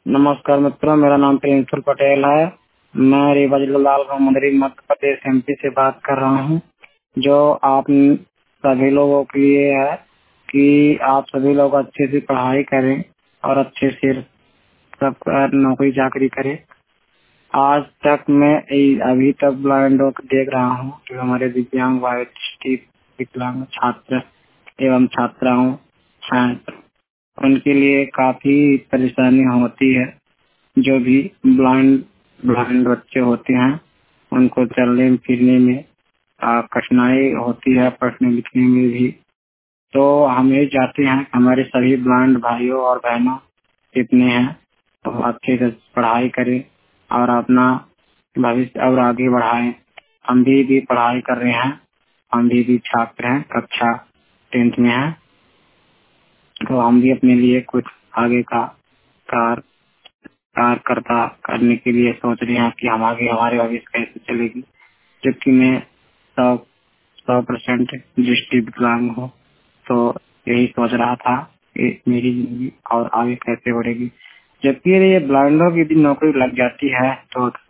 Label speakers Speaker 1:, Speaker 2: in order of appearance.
Speaker 1: नमस्कार मित्रों, मेरा नाम प्रिंसिपल पटेल है। मैं रीवा जिला लालगंज मंदिर मध्य प्रदेश एमपी से बात कर रहा हूँ। जो आप सभी लोगों के लिए है कि आप सभी लोग अच्छे से पढ़ाई करें और अच्छे से सब नौकरी चाकरी करें। आज तक मैं अभी तक ब्लाइंडों को देख रहा हूँ जो हमारे दिव्यांग विकलांग छात्र एवं छात्राओं हैं, उनके लिए काफी परेशानी होती है। जो भी ब्लाइंड ब्लाइंड बच्चे होते हैं उनको चलने फिरने में कठिनाई होती है, पढ़ने लिखने में भी। तो हम यही चाहते हैं कि हमारे सभी ब्लाइंड भाइयों और बहनों जितने हैं तो अच्छे से पढ़ाई करें और अपना भविष्य और आगे बढ़ाएं। हम भी पढ़ाई कर रहे हैं, हम भी छात्र हैं, कक्षा 10th में हैं। तो हम भी अपने लिए कुछ आगे का कार्यकर्ता करने के लिए सोच रहे हैं कि हम आगे हमारे भविष्य कैसे चलेगी। जबकि मैं 100% दृष्टि विकलांग हूँ, तो यही सोच रहा था कि मेरी जिंदगी और आगे कैसे बढ़ेगी। जबकि ये ब्लाइंडों की यदि नौकरी लग जाती है तो